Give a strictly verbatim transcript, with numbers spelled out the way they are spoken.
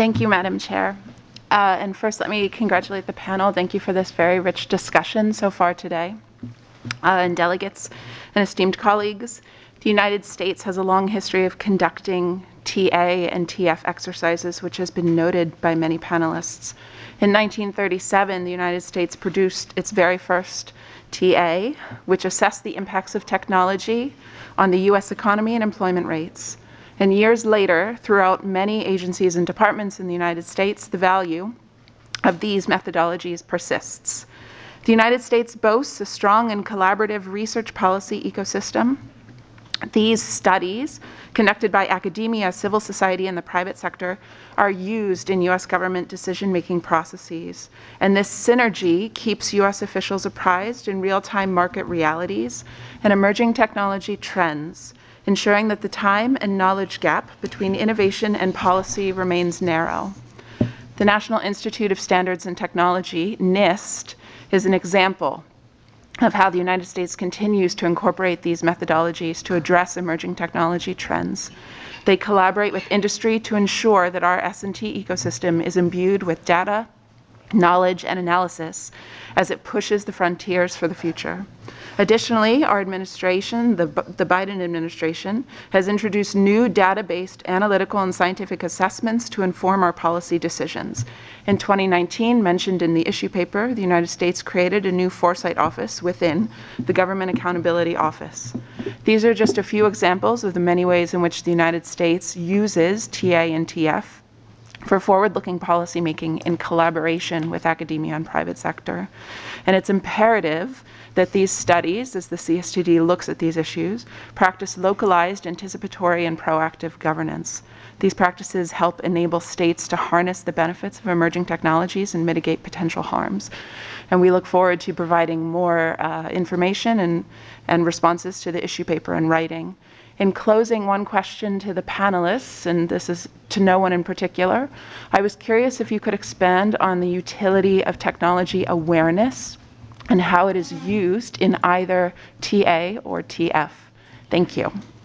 Thank you, Madam Chair. Uh, and first, let me congratulate the panel. Thank you for this very rich discussion so far today. Uh, and delegates and esteemed colleagues, the United States has a long history of conducting T A and T F exercises, which has been noted by many panelists. In nineteen thirty-seven, the United States produced its very first T A, which assessed the impacts of technology on the U S economy and employment rates. And years later, throughout many agencies and departments in the United States, the value of these methodologies persists. The United States boasts a strong and collaborative research policy ecosystem. These studies, conducted by academia, civil society, and the private sector, are used in U S government decision-making processes. And this synergy keeps U S officials apprised in real-time market realities and emerging technology trends, ensuring that the time and knowledge gap between innovation and policy remains narrow. The National Institute of Standards and Technology, NIST, is an example of how the United States continues to incorporate these methodologies to address emerging technology trends. They collaborate with industry to ensure that our S and T ecosystem is imbued with data, knowledge, and analysis as it pushes the frontiers for the future. Additionally, our administration, the, the Biden administration, has introduced new data-based analytical and scientific assessments to inform our policy decisions. In twenty nineteen, mentioned in the issue paper, the United States created a new Foresight Office within the Government Accountability Office. These are just a few examples of the many ways in which the United States uses T A and T F for forward-looking policymaking in collaboration with academia and private sector. And it's imperative that these studies, as the C S T D looks at these issues, practice localized, anticipatory, and proactive governance. These practices help enable states to harness the benefits of emerging technologies and mitigate potential harms. And we look forward to providing more uh, information and, and responses to the issue paper in writing. In closing, one question to the panelists, and this is to no one in particular. I was curious if you could expand on the utility of technology awareness and how it is used in either T A or T F. Thank you.